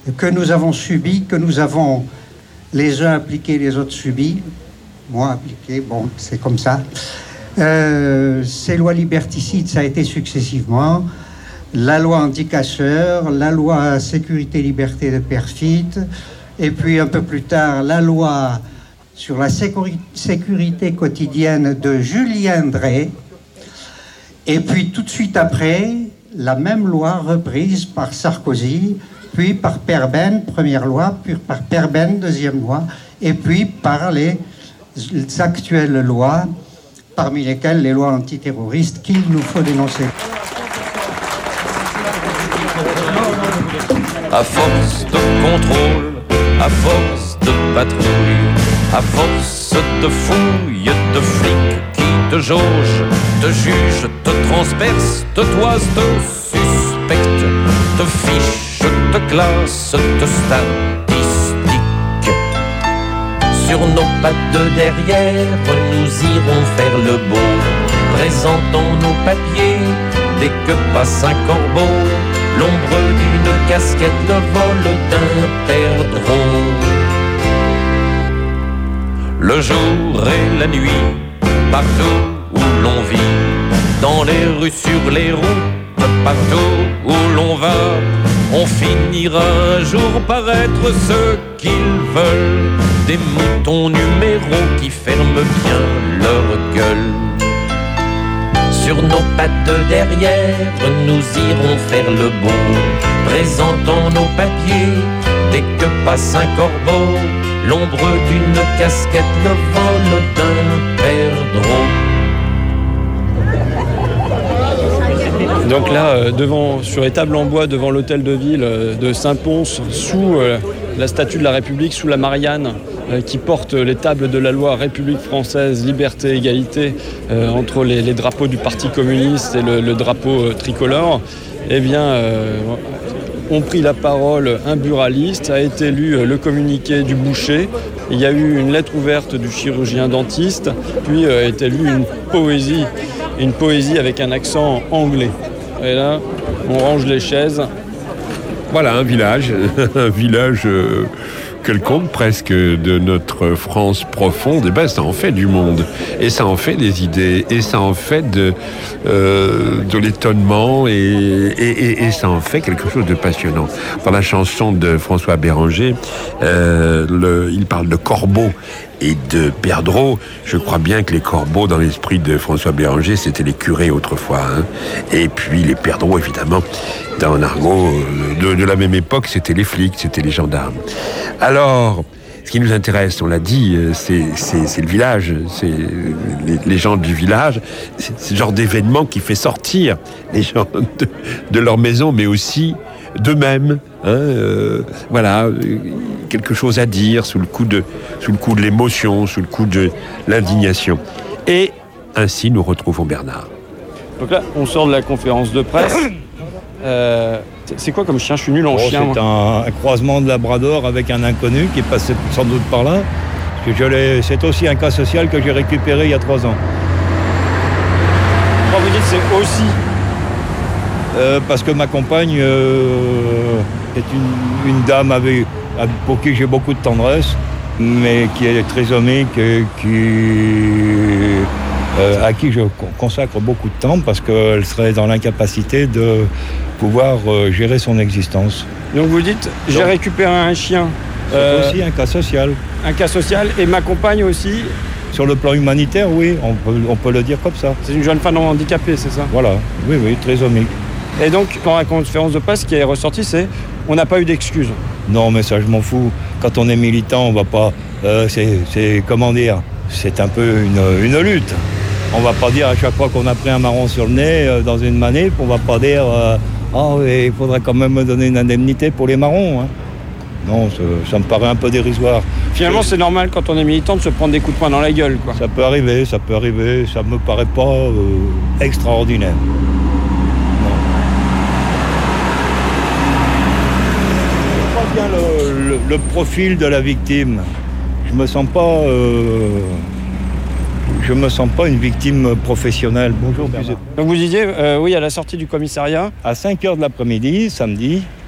que nous avons subies, que nous avons les uns appliqués, les autres subis. Moi appliqué, bon, c'est comme ça. Ces lois liberticides, ça a été successivement la loi anti-casseurs, la loi sécurité-liberté de perfide, et puis un peu plus tard, la loi sur la sécurité quotidienne de Julien Drey, et puis tout de suite après, la même loi reprise par Sarkozy, puis par Perben, première loi, puis par Perben, deuxième loi, et puis par les actuelles lois, parmi lesquelles les lois antiterroristes qu'il nous faut dénoncer. À force de contrôle, à force de patrouille, à force de fouilles, de flics qui te jaugent, te jugent, te transpercent, te toisent, te suspectent, te fichent, te classent, te statistiquent. Sur nos pattes de derrière, nous irons faire le beau, présentons nos papiers dès que passe un corbeau. L'ombre d'une casquette, le vol d'un perdreau. Le jour et la nuit, partout où l'on vit, dans les rues, sur les routes, partout où l'on va, on finira un jour par être ce qu'ils veulent, des moutons numéros qui ferment bien leur gueule. Sur nos pattes de derrière, nous irons faire le beau, présentons nos papiers dès que passe un corbeau, l'ombre d'une casquette, le vol d'un perdreau. Donc là, sur les tables en bois devant l'hôtel de ville de Saint-Pons, sous la statue de la République, sous la Marianne, qui porte les tables de la loi République française, liberté, égalité, entre les drapeaux du Parti communiste et le drapeau tricolore, eh bien, ont pris la parole un buraliste, a été lu le communiqué du boucher, il y a eu une lettre ouverte du chirurgien dentiste, puis a été lu une poésie avec un accent anglais. Et là, on range les chaises. Voilà, un village quelconque presque de notre France profonde, et ben ça en fait du monde, et ça en fait des idées, et ça en fait de l'étonnement, et ça en fait quelque chose de passionnant. Dans la chanson de François Béranger, il parle de corbeaux et de perdreaux. Je crois bien que les corbeaux, dans l'esprit de François Béranger, c'était les curés autrefois, hein. Et puis les perdreaux, évidemment, dans l'argot de la même époque, c'était les flics, c'était les gendarmes. Alors, ce qui nous intéresse, on l'a dit, c'est le village, c'est les gens du village, c'est ce genre d'événement qui fait sortir les gens de leur maison, mais aussi d'eux-mêmes, hein, voilà, quelque chose à dire sous le coup de l'émotion, sous le coup de l'indignation. Et ainsi, nous retrouvons Bernard. Donc là, on sort de la conférence de presse. C'est quoi comme chien? Je suis nul en chien. C'est un croisement de labrador avec un inconnu qui est passé sans doute par là. Parce que c'est aussi un cas social que j'ai récupéré il y a 3 ans. Quand vous dites c'est aussi... parce que ma compagne est une dame pour qui j'ai beaucoup de tendresse, mais qui est trisomique, à qui je consacre beaucoup de temps parce qu'elle serait dans l'incapacité de pouvoir gérer son existence. Donc vous dites, j'ai récupéré un chien. C'est aussi un cas social. Un cas social, et ma compagne aussi. Sur le plan humanitaire, oui, on peut le dire comme ça. C'est une jeune femme handicapée, c'est ça? Voilà, oui, trisomique. Et donc, dans la conférence de presse, ce qui est ressorti, c'est on n'a pas eu d'excuses. Non, mais ça, je m'en fous. Quand on est militant, on va pas... c'est comment dire? C'est un peu une lutte. On va pas dire à chaque fois qu'on a pris un marron sur le nez dans une manip, on va pas dire il faudrait quand même me donner une indemnité pour les marrons. Hein. Non, ça me paraît un peu dérisoire. Finalement, c'est normal quand on est militant de se prendre des coups de poing dans la gueule, quoi. Ça peut arriver. Ça me paraît pas extraordinaire. Non. Je crois bien le profil de la victime. Je me sens pas une victime professionnelle. Bonjour Bernard. Donc vous disiez, oui, à la sortie du commissariat. À 5h de l'après-midi, samedi,